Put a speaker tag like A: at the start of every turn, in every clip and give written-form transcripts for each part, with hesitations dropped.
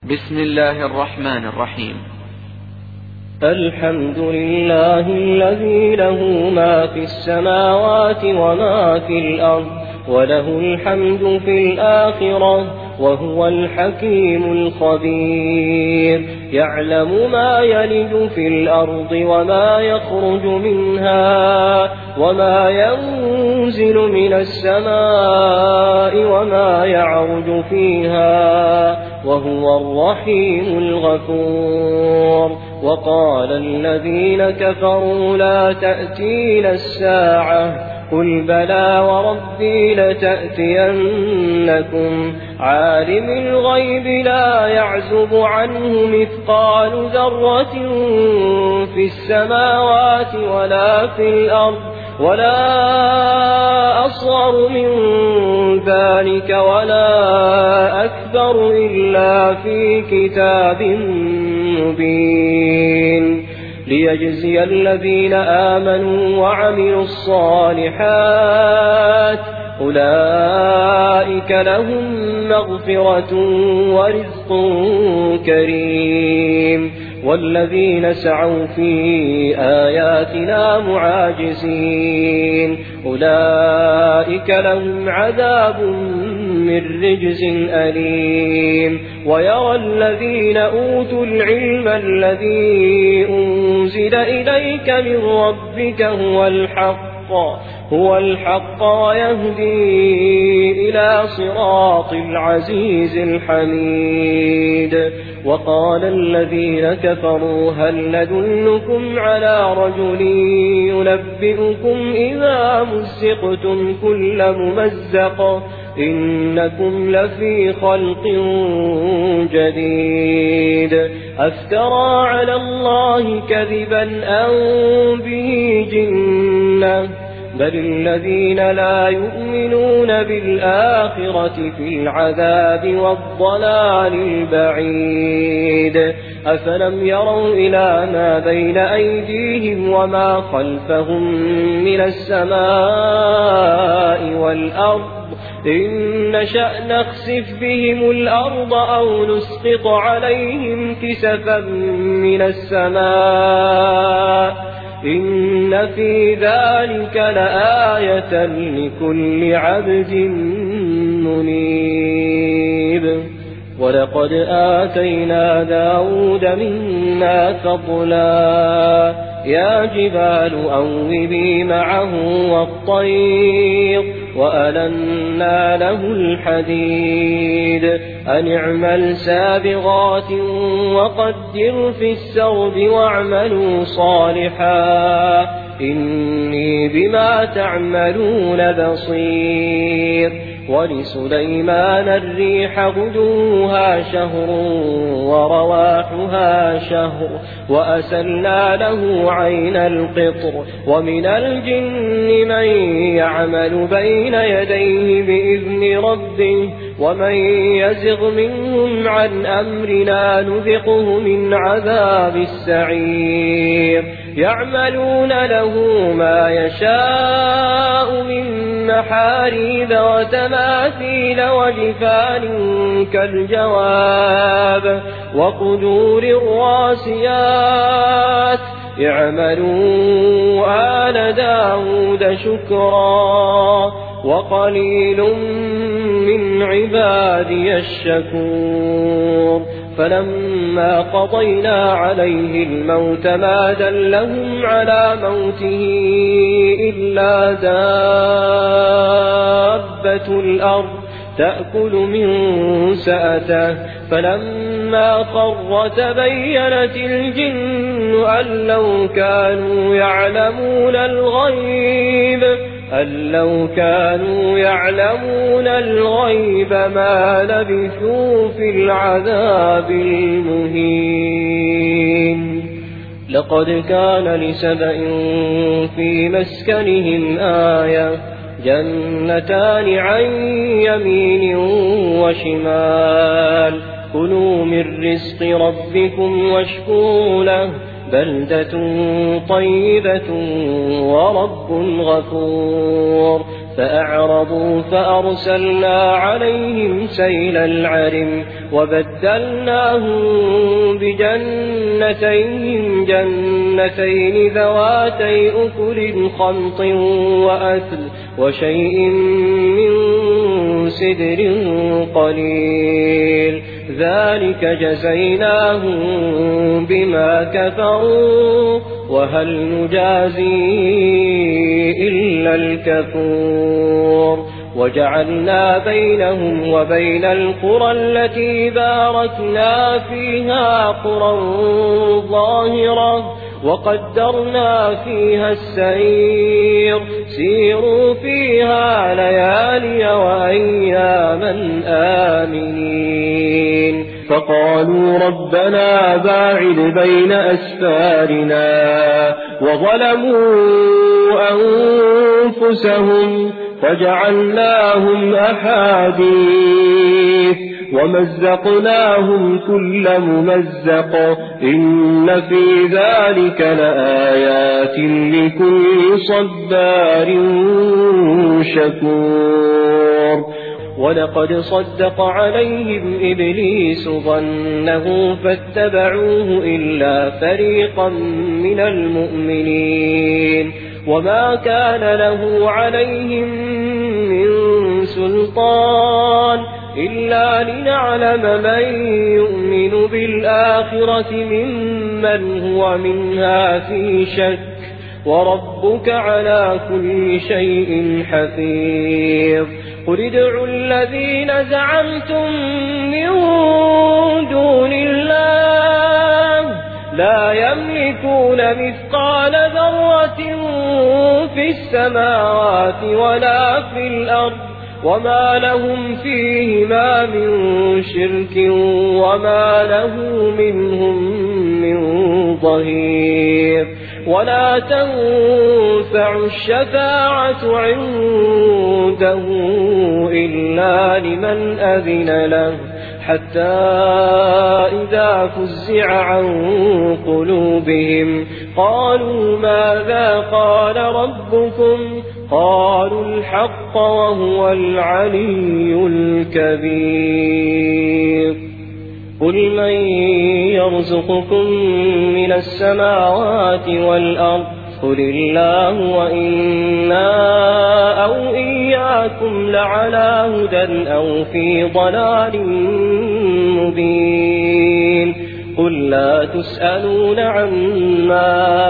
A: بسم الله الرحمن الرحيم.
B: الحمد لله الذي له ما في السماوات وما في الأرض وله الحمد في الآخرة وهو الحكيم الخبير. يعلم ما يلج في الأرض وما يخرج منها وما ينزل من السماء وما يعرج فيها وهو الرحيم الغفور. وقال الذين كفروا لا تأتينا الساعة قل بلى وربي لتأتينكم عالم الغيب لا يعزب عنه مثقال ذرة في السماوات ولا في الأرض ولا أصغر من ذلك ولا أكبر إلا في كتاب مبين ليجزي الذين آمنوا وعملوا الصالحات أولئك لهم مغفرة ورزق كريم. والذين سعوا في آياتنا معاجزين أولئك لهم عذاب من رجز أليم. ويرى الذين أوتوا العلم الذي أنزل إليك من ربك هو الحق ويهدي إلى صراط العزيز الحميد. وقال الذين كفروا هل ندلكم على رجل ينبئكم إذا مزقتم كل ممزق إنكم لفي خلق جديد. أفترى على الله كذبا أم به جنة بل الذين لا يؤمنون بالآخرة في العذاب والضلال البعيد. أفلم يروا إلى ما بين أيديهم وما خلفهم من السماء والأرض إن نشأ نخسف بهم الأرض أو نسقط عليهم كسفا من السماء إن في ذلك لآية لكل عبد منيب. ولقد آتينا داود منا فضلا يا جبال أوبي معه والطير وألنا له الحديد أن اعمل سابغات وقدر في السرد واعملوا صالحا إني بما تعملون بصير. ولسليمان الريح غدوها شهر ورواحها شهر وأسلنا له عين القطر. ومن الجن من يعمل بين يديه بإذن ربه ومن يزغ منهم عن أمرنا نذقه من عذاب السعير. يعملون له ما يشاء من محاريب وتماثيل وجفان كالجواب وقدور الراسيات. اعملوا آل داود شكرا وقليل من عبادي الشكور. فلما قضينا عليه الموت ما دلهم على موته إلا دابة الأرض تأكل من سأته. فلما خر تبينت الجن أن لو كانوا يعلمون الغيب ما لبثوا في العذاب المهين. لقد كان لسبإ في مسكنهم آية جنتان عن يمين وشمال كلوا من رزق ربكم واشكروا له بلدة طيبة ورب غفور. فأعرضوا فأرسلنا عليهم سيل العرم وبدلناهم بجنتين جنتين ذواتي أكل خمط وأثل وشيء من سدر قليل ذلك جزيناهم بما كفروا وهل نجازي إلا الكفور وجعلنا بينهم وبين القرى التي باركنا فيها قرى ظاهرة وقدرنا فيها السير سيروا فيها ليالي وأياما آمنين فقالوا ربنا باعد بين أسفارنا وظلموا أنفسهم فجعلناهم أحاديث ومزقناهم كل ممزق إن في ذلك لآيات لكل صبار شكور ولقد صدق عليهم إبليس ظنه فاتبعوه إلا فريقا من المؤمنين وما كان له عليهم من سلطان إلا لنعلم من يؤمن بالآخرة ممن هو منها في شك وربك على كل شيء حفيظ قل ادعوا الذين زعمتم من دون الله لا يملكون مثقال ذرة في السماوات ولا في الأرض وما لهم فيهما من شرك وما له منهم من ظهير ولا تنفع الشفاعة عنده إلا لمن أذن له حتى إذا فزع عن قلوبهم قالوا ماذا قال ربكم قالوا الحق وهو العلي الكبير قل من يرزقكم من السماوات والأرض قل الله وإنا أو إياكم لعلى هدى أو في ضلال مبين قل لا تسألون عما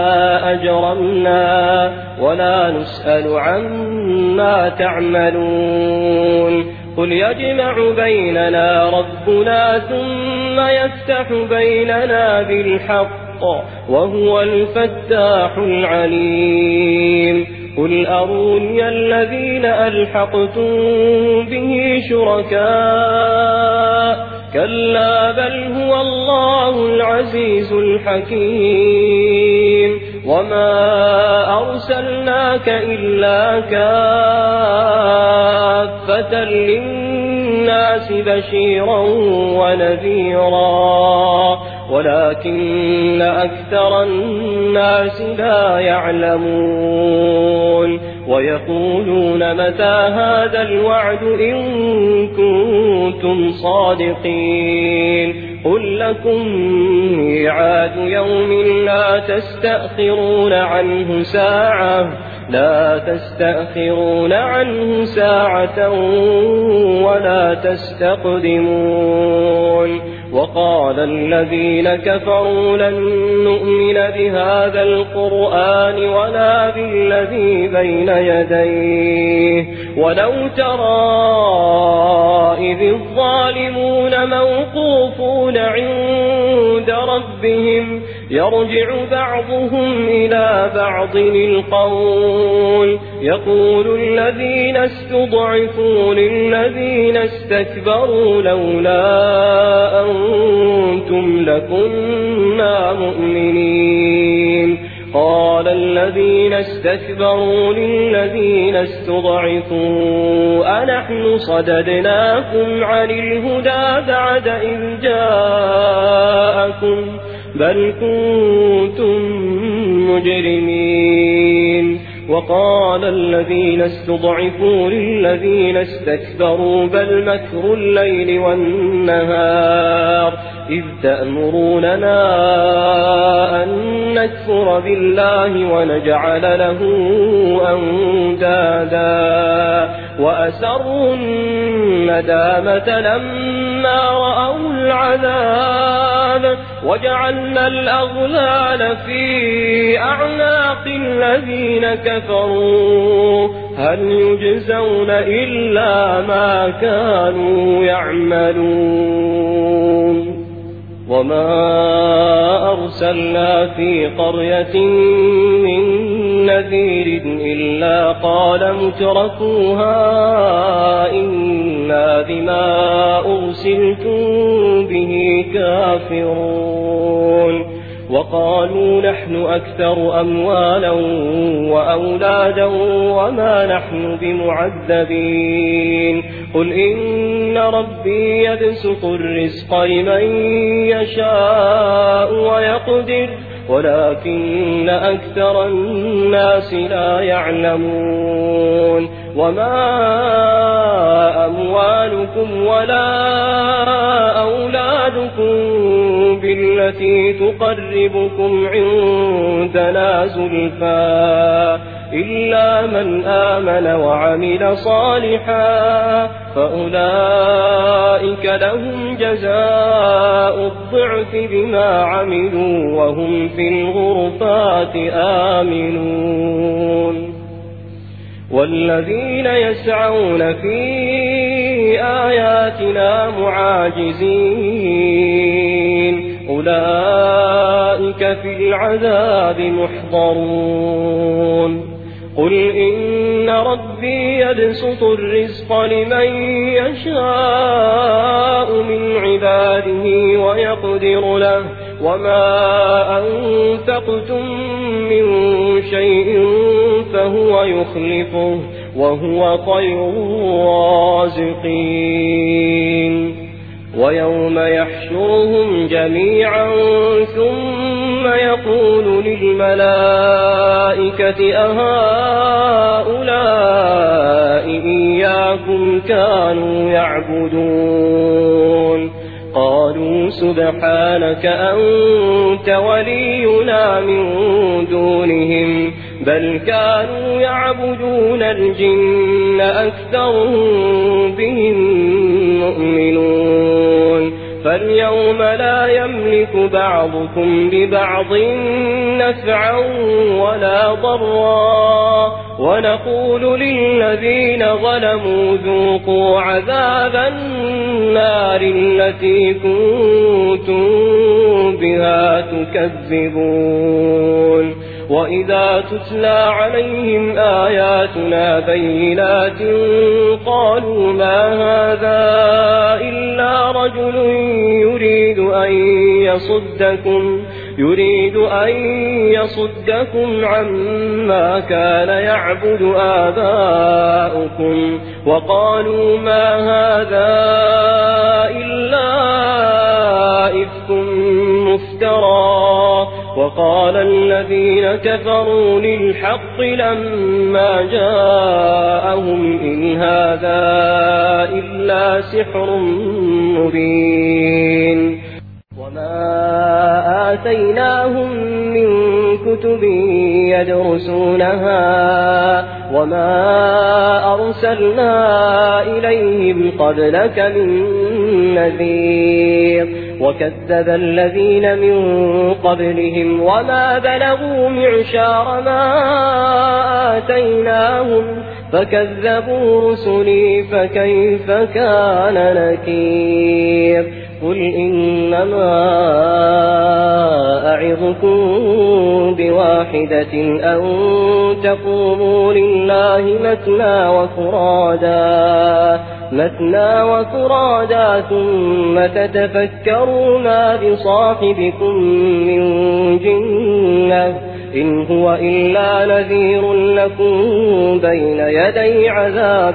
B: أجرمنا ولا نسأل عما تعملون قل يجمع بيننا ربنا ثم يفتح بيننا بالحق وهو الفتاح العليم قل أروني الذين ألحقتم به شركاء كلا بل هو الله العزيز الحكيم وما أرسلناك إلا كافة للناس بشيرا ونذيرا ولكن أكثر الناس لا يعلمون ويقولون متى هذا الوعد إن كنتم صادقين قل لكم ميعاد يوم لا تستأخرون عنه ساعة ولا تستقدمون وقال الذين كفروا لن نؤمن بهذا القرآن ولا بالذي بين يديه ولو ترى إذ الظالمون موقوفون عند ربهم يرجع بعضهم إلى بعض القول يقول الذين استضعفوا للذين استكبروا لولا أنتم لكنا مؤمنين قال الذين استكبروا للذين استضعفوا أنحن صددناكم عن الهدى بعد إذ جاءكم بل كنتم مجرمين وقال الذين استضعفوا للذين استكبروا بل مكر الليل والنهار إذ تأمروننا أن نكفر بالله ونجعل له أندادا وأسروا الندامة لما رأوا العذاب وجعلنا الأغلال في أعناق الذين كفروا هل يجزون إلا ما كانوا يعملون وما أرسلنا في قرية من نذير إلا قال مترفوها إنا بما أرسلتم به كافرون وقالوا نحن أكثر أموالا وأولادا وما نحن بمعذبين قل إن ربي يبسط الرزق لمن يشاء ويقدر ولكن أكثر الناس لا يعلمون وما أموالكم ولا أولادكم بالتي تقربكم عندنا زلفى إلا من آمن وعمل صالحا فأولئك لهم جزاء الضعف بما عملوا وهم في الغرفات آمنون والذين يسعون في آياتنا معاجزين أولئك في العذاب محضرون قل إن ربي يبسط الرزق لمن يشاء من عباده ويقدر له وما أنفقتم من شيء فهو يخلفه وهو خير الرازقين ويوم يحشرهم جميعا ثم يقول للملائكة أهؤلاء إياكم كانوا يعبدون قالوا سبحانك أنت ولينا من دونهم بل كانوا يعبدون الجن أكثرهم بهم مؤمنون فاليوم لا يملك بعضكم لبعض نفعا ولا ضرا ونقول للذين ظلموا ذوقوا عذاب النار التي كنتم بها تكذبون وإذا تتلى عليهم آياتنا بينات قالوا ما هذا إلا رجل يريد أن يصدكم عما كان يعبد آباؤكم وقالوا ما هذا إلا إفك مفترى وقال الذين كفروا للحق لما جاءهم إن هذا إلا سحر مبين وما آتيناهم من كتب يدرسونها وما أرسلنا إليهم قبلك من نذير وكذب الذين من قبلهم وما بلغوا معشار ما آتيناهم فكذبوا رسلي فكيف كان نكير قل إنما أعظكم بواحدة أن تقوموا لله مثنى وفرادا ثم تتفكروا ما بصاحبكم من جنة إن هو إلا نذير لكم بين يدي عذاب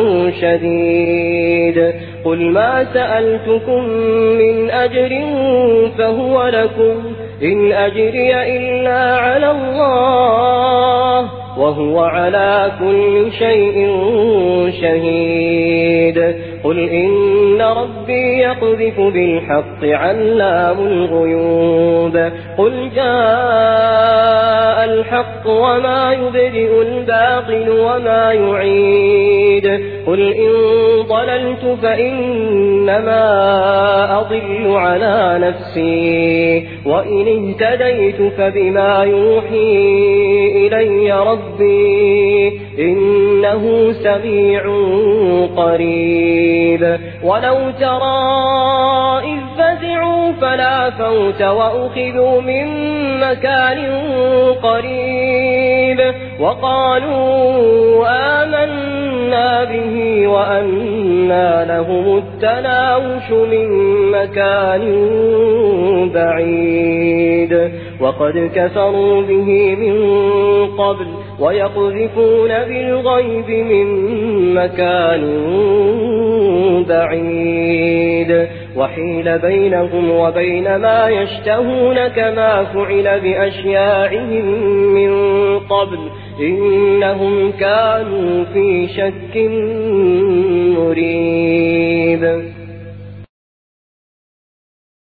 B: شديد قل ما سألتكم من أجر فهو لكم إن أجري إلا على الله وهو على كل شيء شهيد قل إن ربي يقذف بالحق علام الغيوب قل جاء الحق وما يبدئ الباطل وما يعيد قل إن ضللت فإنما أضل على نفسي وإن اهتديت فبما يوحي إلي ربي إنه سميع قريب ولو ترى إذ فزعوا فلا فوت وأخذوا من مكان قريب وقالوا آمنا به وأنى لهم التناوش من مكان بعيد وقد كفروا به من قبل ويقذفون بالغيب من مكان بعيد وحيل بينهم وبين ما يشتهون كما فعل بأشياعهم من قبل إنهم كانوا في شك مريب.